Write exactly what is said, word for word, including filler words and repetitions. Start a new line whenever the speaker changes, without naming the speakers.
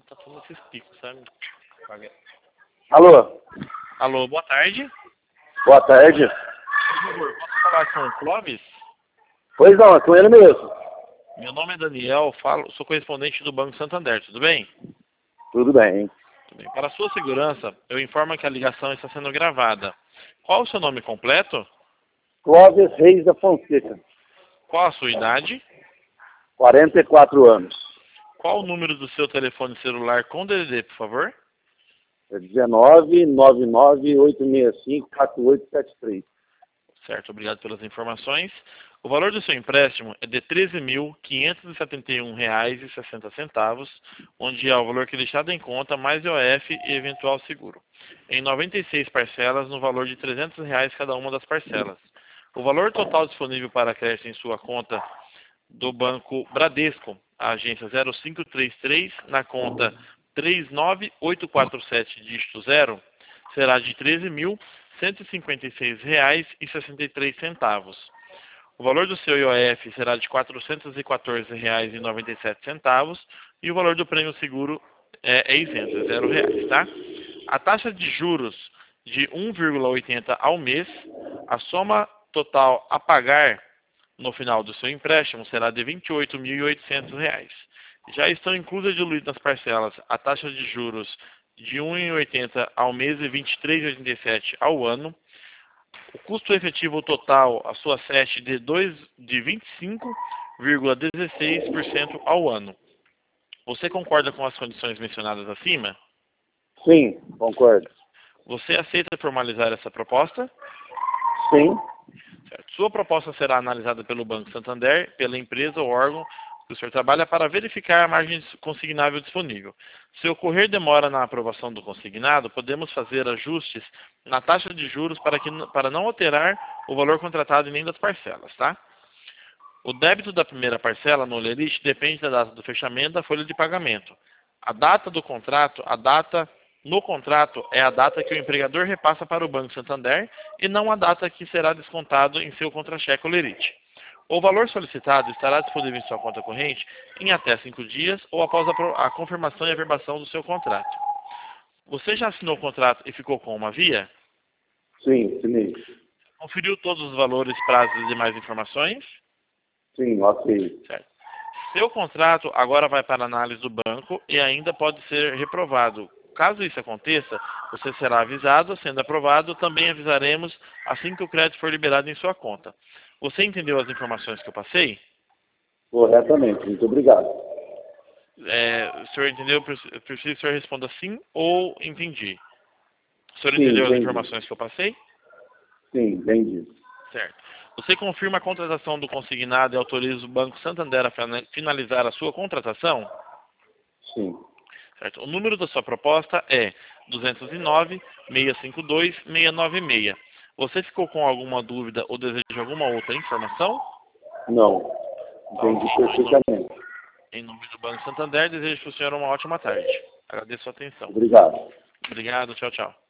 tá tomando esses picos, sabe? Paga.
Alô?
Alô, boa tarde.
Boa tarde.
Por favor, posso falar com o Clóvis?
Pois não, é com ele mesmo.
Meu nome é Daniel, falo, sou correspondente do Banco Santander, tudo bem?
Tudo bem.
Tudo bem. Para sua segurança, eu informo que a ligação está sendo gravada. Qual o seu nome completo?
Clóvis Reis da Fonseca,
Qual a sua idade?
quarenta e quatro anos.
Qual o número do seu telefone celular com D D D, por favor?
É dezenove, nove nove, oito seis cinco, quatro oito sete três.
Certo, obrigado pelas informações. O valor do seu empréstimo é de treze mil quinhentos e setenta e um reais e sessenta centavos, onde é o valor que é deixado em conta, mais I O F e eventual seguro, em noventa e seis parcelas no valor de trezentos reais cada uma das parcelas. O valor total disponível para crédito em sua conta do Banco Bradesco, a agência zero cinco três três, na conta três nove oito quatro sete, dígito zero, será de treze mil cento e cinquenta e seis reais e sessenta e três centavos. O valor do seu I O F será de quatrocentos e quatorze reais e noventa e sete centavos e o valor do prêmio seguro é, é isento, é zero reais, tá? A taxa de juros de um vírgula oitenta ao mês, a soma total a pagar no final do seu empréstimo será de vinte e oito mil e oitocentos reais. Já estão inclusas e diluídas nas parcelas a taxa de juros de um vírgula oitenta ao mês e vinte e três vírgula oitenta e sete ao ano. O custo efetivo total, a sua S E T de, dois, de vinte e cinco vírgula dezesseis por cento ao ano. Você concorda com as condições mencionadas acima?
Sim, concordo.
Você aceita formalizar essa proposta?
Sim.
Certo. Sua proposta será analisada pelo Banco Santander, pela empresa ou órgão que o senhor trabalha para verificar a margem consignável disponível. Se ocorrer demora na aprovação do consignado, podemos fazer ajustes na taxa de juros para, que, para não alterar o valor contratado em nem das parcelas, tá? O débito da primeira parcela no Olerite depende da data do fechamento da folha de pagamento. A data do contrato, a data no contrato é a data que o empregador repassa para o Banco Santander e não a data que será descontado em seu contra-cheque Olerite. O valor solicitado estará disponível em sua conta corrente em até cinco dias ou após a, a confirmação e averbação do seu contrato. Você já assinou o contrato e ficou com uma via?
Sim, sim.
Conferiu todos os valores, prazos e demais informações?
Sim, ok.
Certo. Seu contrato agora vai para análise do banco e ainda pode ser reprovado. Caso isso aconteça, você será avisado. Sendo aprovado, também avisaremos assim que o crédito for liberado em sua conta. Você entendeu as informações que eu passei?
Corretamente, muito obrigado.
É, o senhor entendeu? Eu preciso que o senhor responda sim ou entendi. O senhor
Sim,
entendeu as
entendi.
informações que eu passei?
Sim, entendi.
Certo. Você confirma a contratação do consignado e autoriza o Banco Santander a finalizar a sua contratação?
Sim.
Certo. O número da sua proposta é duzentos e nove, seiscentos e cinquenta e dois, seiscentos e noventa e seis. Você ficou com alguma dúvida ou deseja alguma outra informação?
Não. Entendi
Ok.
perfeitamente.
Em nome do Banco Santander, desejo para o senhor uma ótima tarde. Agradeço a atenção.
Obrigado.
Obrigado, tchau, tchau.